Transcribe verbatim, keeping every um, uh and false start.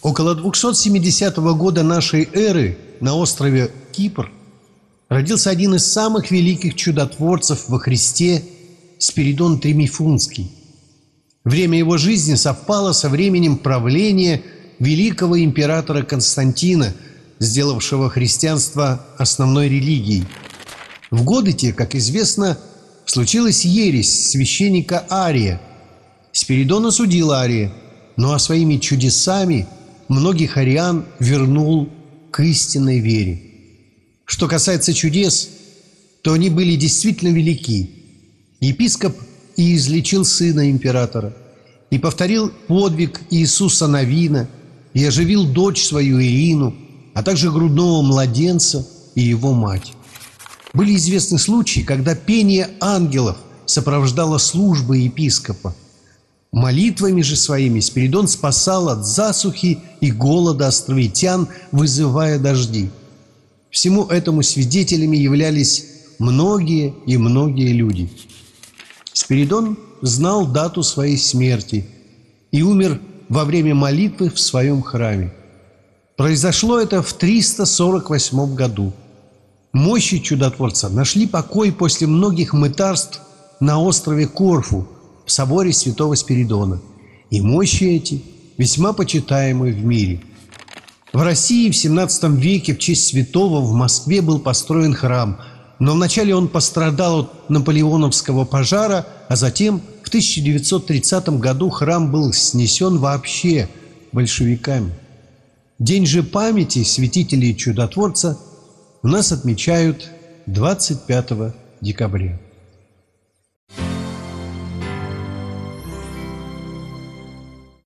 Около двухсот семидесятого года нашей эры на острове Кипр родился один из самых великих чудотворцев во Христе – Спиридон Тримифунский. Время его жизни совпало со временем правления великого императора Константина, сделавшего христианство основной религией. В годы те, как известно, случилась ересь священника Ария. Спиридон осудил Ария, но своими чудесами многих ариан вернул к истинной вере. Что касается чудес, то они были действительно велики. Епископ и излечил сына императора, и повторил подвиг Иисуса Навина, и оживил дочь свою Ирину, а также грудного младенца и его мать. Были известны случаи, когда пение ангелов сопровождало службы епископа. Молитвами же своими Спиридон спасал от засухи и голода островитян, вызывая дожди. Всему этому свидетелями являлись многие и многие люди. Спиридон знал дату своей смерти и умер во время молитвы в своем храме. Произошло это в триста сорок восьмом году. Мощи чудотворца нашли покой после многих мытарств на острове Корфу в соборе святого Спиридона, и мощи эти весьма почитаемы в мире. В России в семнадцатом веке в честь святого в Москве был построен храм, но вначале он пострадал от наполеоновского пожара, а затем в тысяча девятьсот тридцатом году храм был снесен вообще большевиками. День же памяти святителей чудотворца у нас отмечают двадцать пятого декабря.